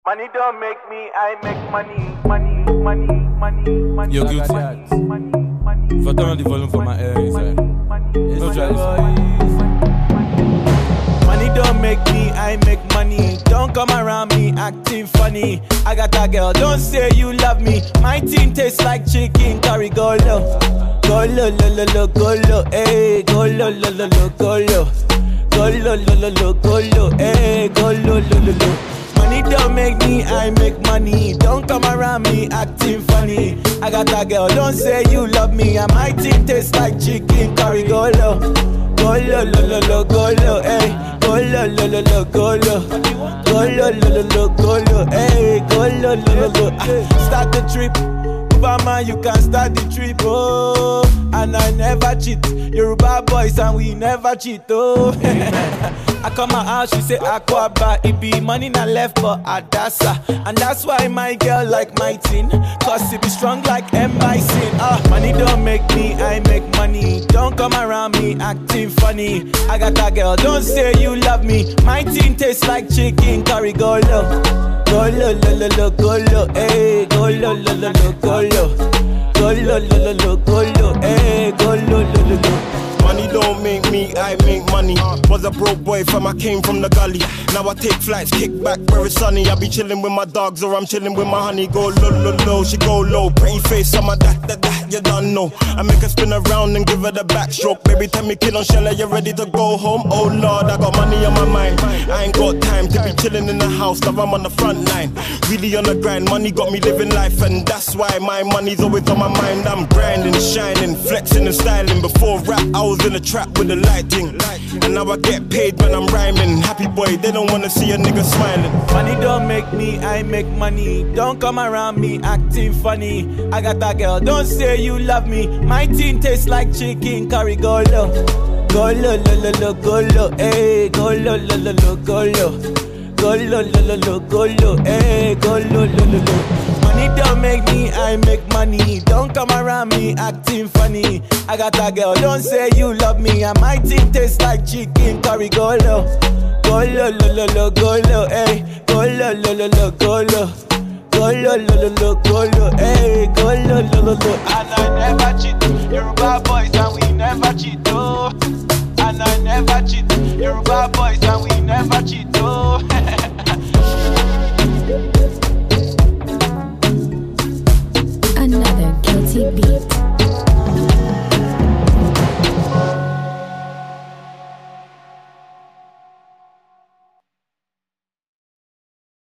Money don't make me, I make money. Yo, guilty. Faut turn the volume for my ear inside. No try this. Money don't make me, I make money. Don't come around me acting funny. I got a girl, don't say you love me. My team tastes like chicken curry. Go low, go low, low, low, low, go low, eh. Go low, low, low, low, go low. Go low, low, low, low, go low, eh. Go low, low, low, low. Money don't make me, I make money. Don't come around me acting funny. I got a girl, don't say you love me. And my team tastes like chicken curry. Go low, go low, low, low, low, go low, eh. Go low, low, low, low, go low. Go low, low, low, low, go low, eh. Go low, low, low, low. Start the trip. Man, you can start the trip, oh. And I never cheat. Yoruba boys and we never cheat, oh. I come out house, she say Aquaba. It be money not left for Adasa. And that's why my girl like my thing. Cause it be strong like M-Bison. Money don't make me, I make money. Don't come around me acting funny. I got a girl, don't say you love me. My team tastes like chicken curry. Go low, go low, low, low, low, go low, eh. Go low, low, low, low, go low. Go low, low, low, low, go low, eh. Go low, low, low, low. Money don't make me, I make money. Was a broke boy fam, I came from the gully. Now I take flights, kick back where it's sunny. I be chilling with my dogs or I'm chilling with my honey. Go low, low, low, she go low. Pretty face, some of that, you don't know. I make her spin around and give her the backstroke. Baby, tell me kid on shell, you ready to go home? Oh Lord, I got money on my mind. I ain't got time to be chilling in the house, now I'm on the front line. Really on the grind, money got me living life. And that's why my money's always on my mind. I'm grinding, shining, flexing and styling. Before rap, I was in the trap with the lighting. And now I get paid when I'm rhyming. Happy boy, they don't wanna see a nigga smiling. Money don't make me, I make money. Don't come around me acting funny. I got a girl, don't say you love me. My team tastes like chicken curry. Go low, go low, low, low, low, go low, eh. Go low, low, low, low, go low. Go low, low, low, low, go low, eh. Go low, low, low, low. Money don't make me, I make money. Don't come around me acting funny. I got a girl, don't say you love me. And my team tastes like chicken curry. Go low, go low, low, low, low, go low, eh. Go low, low, low, low, go low. Go low, low, low, low, go low, eh. Go low, low, low, low. And I never cheat. Yoruba boys and we never cheat, oh.